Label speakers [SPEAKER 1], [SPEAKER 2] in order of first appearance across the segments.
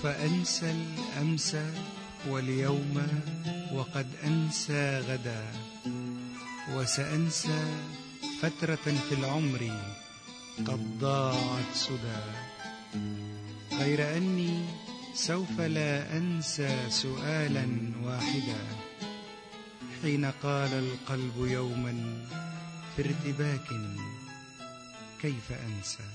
[SPEAKER 1] سوف أنسى الأمس واليوم وقد أنسى غدا، وسأنسى فترة في العمر قد ضاعت سدى، غير أني سوف لا أنسى سؤالا واحدا، حين قال القلب يوما في ارتباك: كيف أنسى؟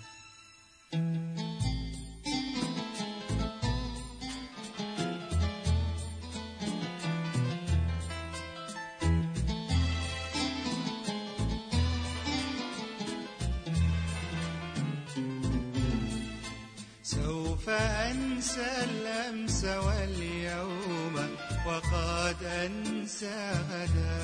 [SPEAKER 1] سوف أنسى الأمس واليوم وقد أنسى غدا،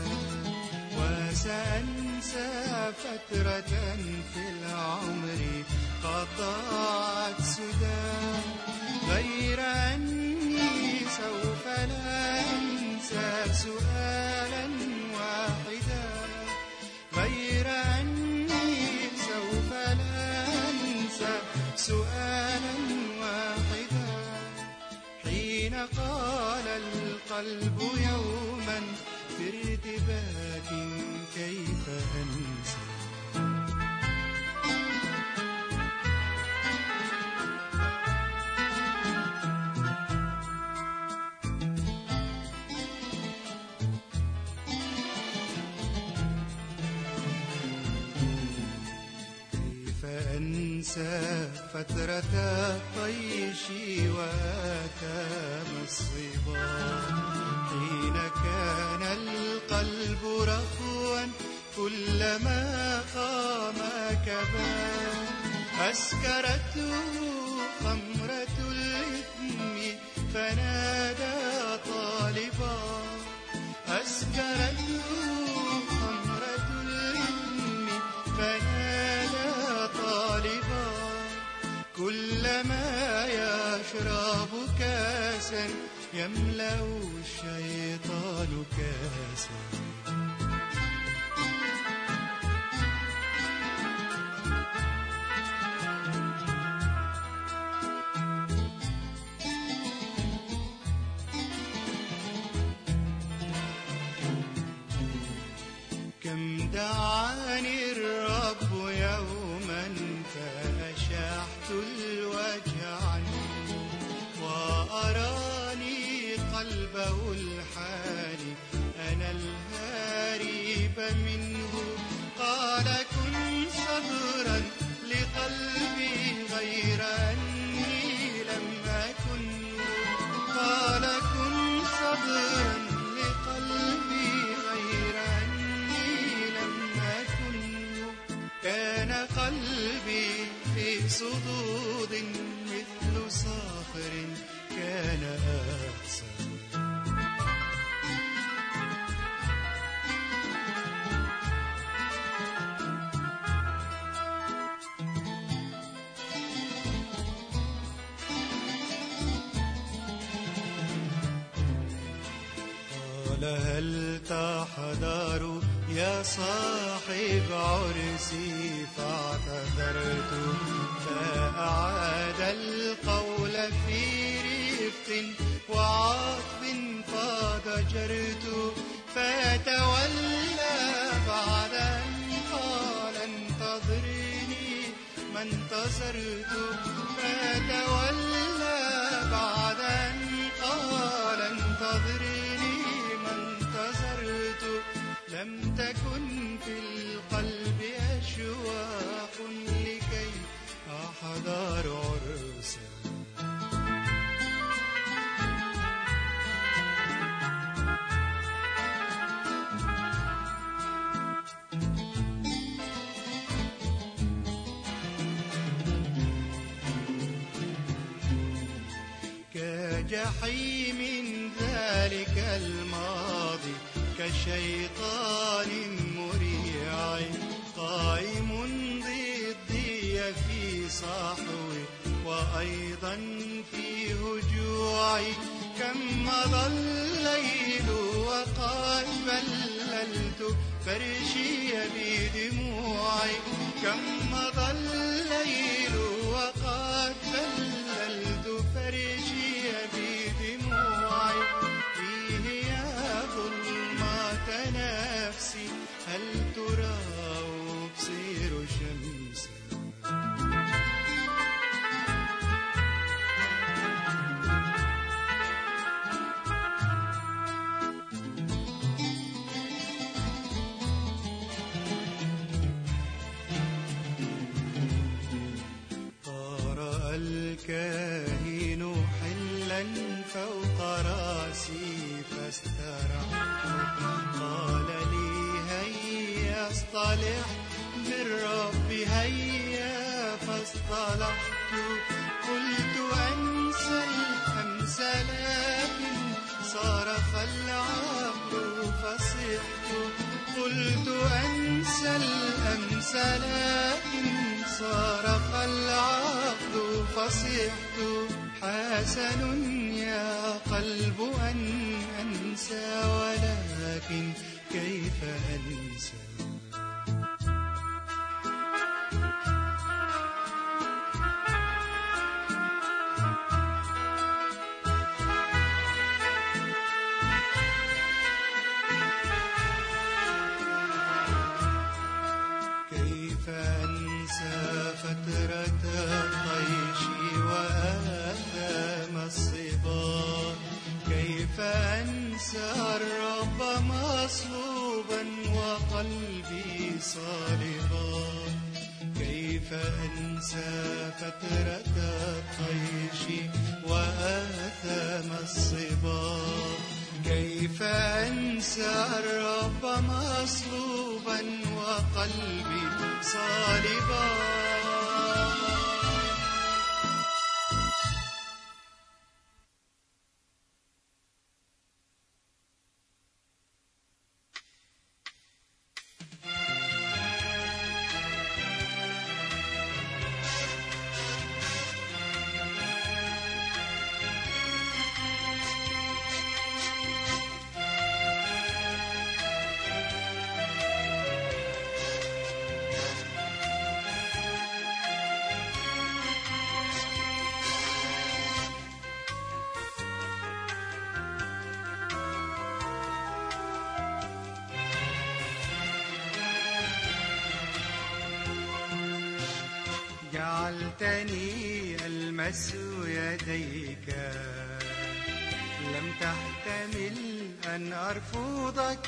[SPEAKER 1] وسأنسى فترة في العمر قد ضاعت سدى، غير أني سوف لا أنسى سؤالا واحدا، غير أني سوف لا أنسى سؤالا واحدا، حين قال القلب يوما في ارتباك: كيف أنسى؟ أنسى فترة الطيش وآتام الصبا، حين كان القلب رخوا كلما قام كبا، أسكرته خمرة الإثم فنادى طالبا، أسكرته خمرة الإثم فنادى طالبا، كلما يشرب كاسا يملأ الشيطان كاسا. كم دعاني الرب يوما فأشحت الوجه عنه، وأراني قلبه الحالي أنا الهارب منه، قال: كن صبرا لقلبي غير أني لم أكن، قال: كن صبرا لقلبي غير أني لم أكن، كان قلبي في صدود مثل صخر كان أقسى. قال: هل تحضر يا صاحب عرسي؟ فاعتذرت، فأعاد القول في رفق وعطف فضجرت، فتولى بعد أن قال: انتظرني ما انتظرت، فتولى بعد أن قال: انتظرني ما انتظرت، لم تكن في القلب أشواق لكي أحضر عرسا. كجحيم ذلك الماضي، كشيطان مريع قائم ضدي في صحوي وأيضا في هجوعي، كم مضى الليل وقد بللت فرشي بدموعي، كم مضى الليل وقد بللت فرشي راسي فاسترحت. قال لي هيا اصطلح بالرب هيا فاصطلحت. قلت أنسى الأمس لكن صرخ العقل فصحت. قلت أنسى الأمس لكن صرخ العقل فصحت. حسن يا قلب أن أنسى ولكن كيف أنسى. كيف أنسى فترة الطيش وآثام الصبا. كيف أنسى الرب مصلوبا وقلبي صالبا. كيف أنسى فترة الطيش وآثام الصبا. كيف أنسى الرب مصلوبا وقلبي صالبا. جعلتني ألمس يديك لم تحتمل أن أرفضك.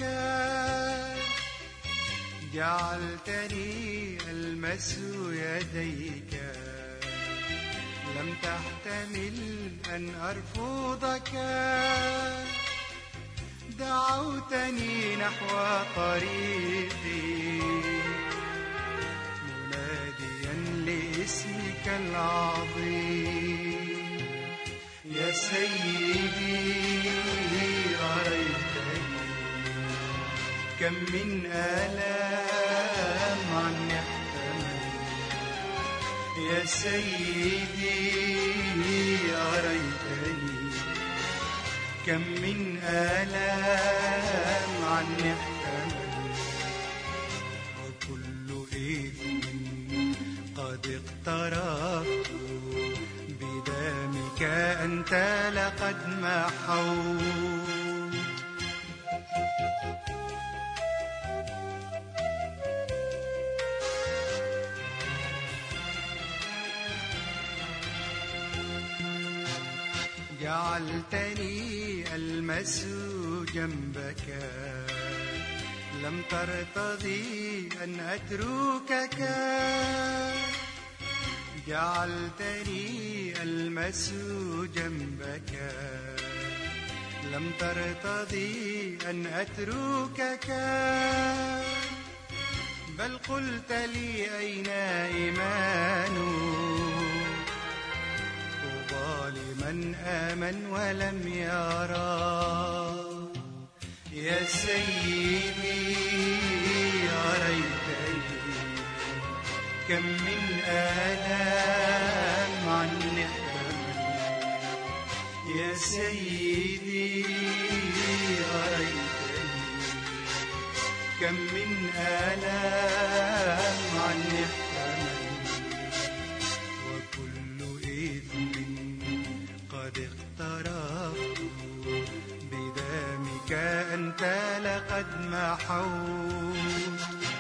[SPEAKER 1] جعلتني ألمس يديك لم تحتمل أن أرفضك. دعوتني نحو طريقي لاسمك العظيم. يا سيدي أريتني كم من آلام عني احتمل. يا سيدي أريتني كم من آلام عني احتمل. وكل إثم قد اقترفت بدمك أنت لقد محوت. جعلتني ألمس جنبك لم ترتضي أن أتركك. جعلتني ألمس جنبك لم ترتضي أن أتركك. بل قلت لي أين إيمانك. طوبى لمن آمن ولم يرى. يا سيدي أريتني كم من آلام عني احتمل. يا سيدي أريتني كم من آلام عني احتمل. وكل إثم قد اقترفت بدمك أنت لقد محوت.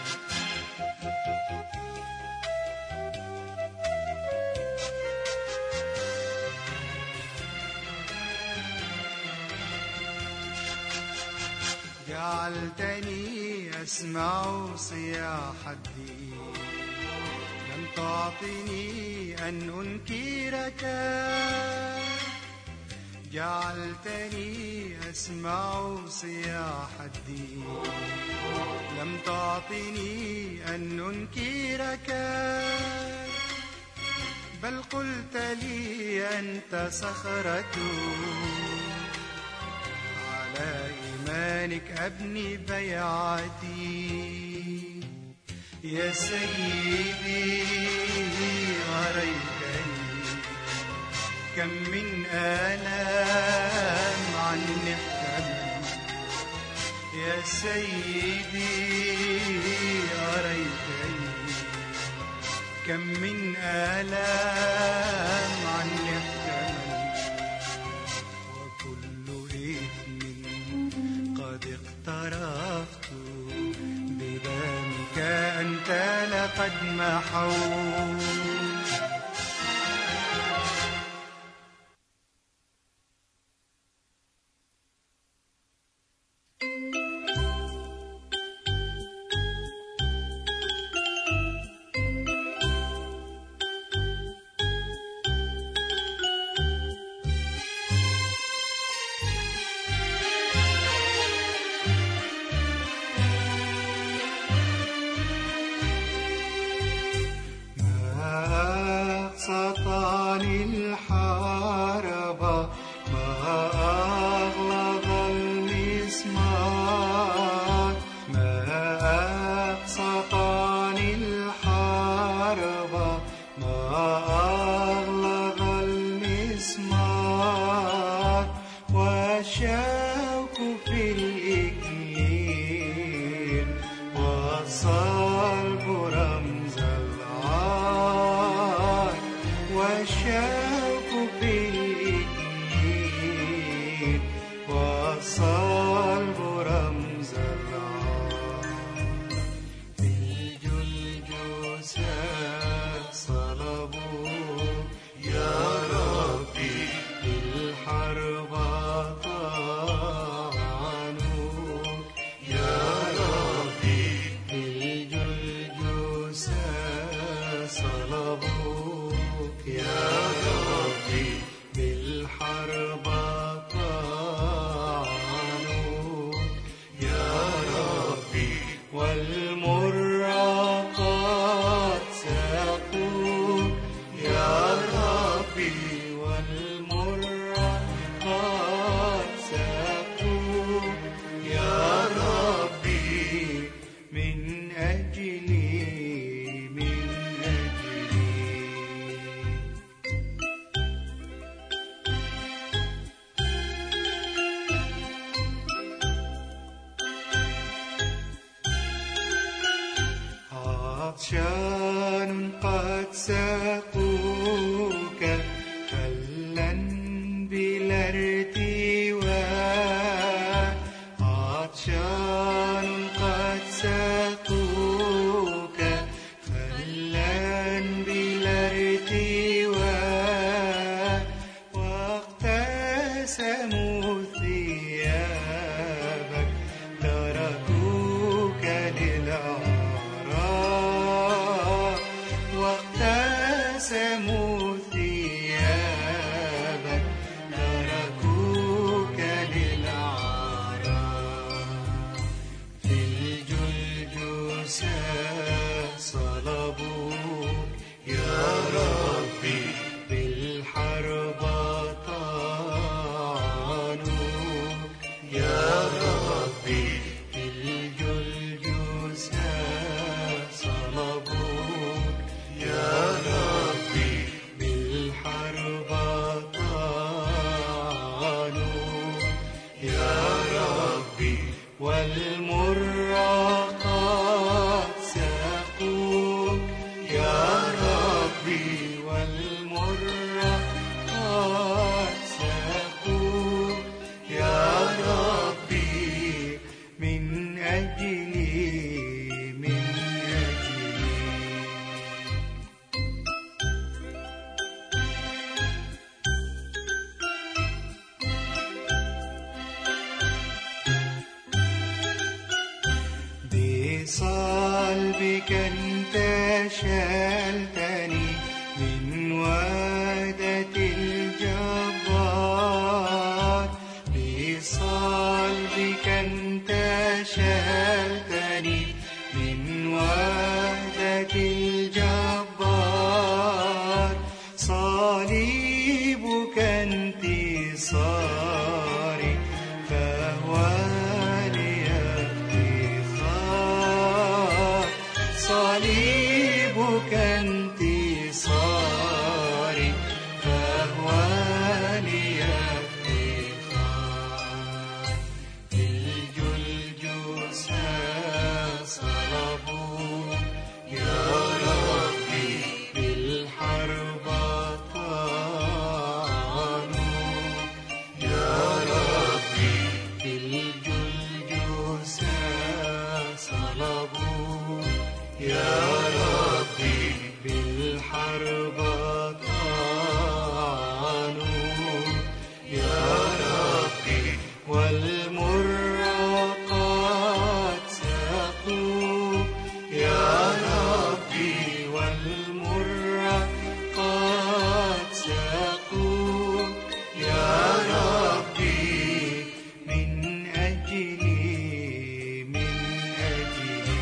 [SPEAKER 1] جعلتني أسمع صياح الدين لم تعطني أن أنكرك. جعلتني أسمع صياح الدين. لم تعطني أن أنكرك، بل قلت لي أنت صخرة، على إيمانك أبني بيعتي. يا سيدي أريتني كم من آلام عني احتمل. يا سيدي أريتني كم من آلام عني احتمل، وكل إثم قد اقترفت، بدمك أنت لقد محوت. سطعني الحربة، ما أغلظ المسمار. ما سطعني الحربة، ما أغلظ المسمار. والشوك في الإكليل، والصلب رمز العار. والشوك في الإكليل، والصلب رمز العار. في الجلجثة صلبوك يا ربي، في الحرب طعنوك يا ربي. في الجلجثة صلبوك يا ربي، بالحرب طعنوك يا ربي. والمرقات ساقوك يا ربي، والمرقات ساقوك يا ربي. من أجلي من أجلي. عطشان قد ساقوك خلا بلا ارتواء. عطشان قد ساقوك خلا بلا ارتواء. واقتسموا ثيابك، تركوك للعراء. واقتسموا ثيابك، تركوك للعراء. في الجلجثة صلبوك يا ربي، بالحرب طعنوك يا ربي. في الجلجثة صلبوك يا ربي، بالحرب طعنوك يا ربي. والمرقات ساقوك يا ربي، والمرقات ساقوك يا ربي. من أجلي من أجلي. بصلبك انت شلتني من وادة الجبار. بصلبك والمر قد ساقوا يا ربي والمر قد ساقوا يا ربي من أجلي من أجلي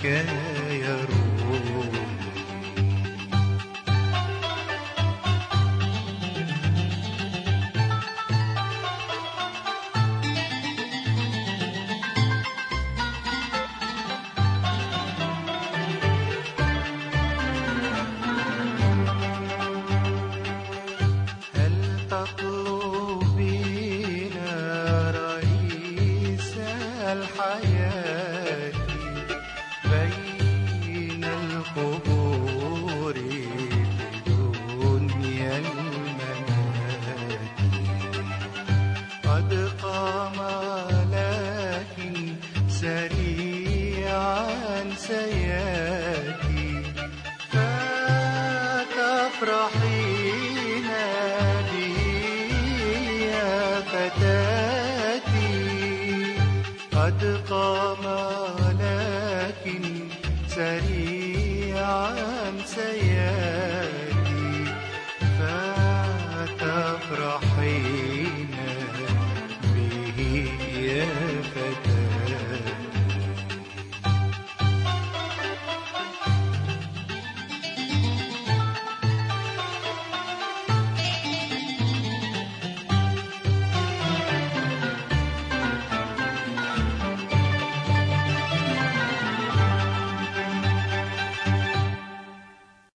[SPEAKER 1] يا روحي. الحياة بين القبور بدنيا الممات، قد قام لكن سريعا سيأتي، فتفرحين به يا فتاتي. قد قام لكن سريعا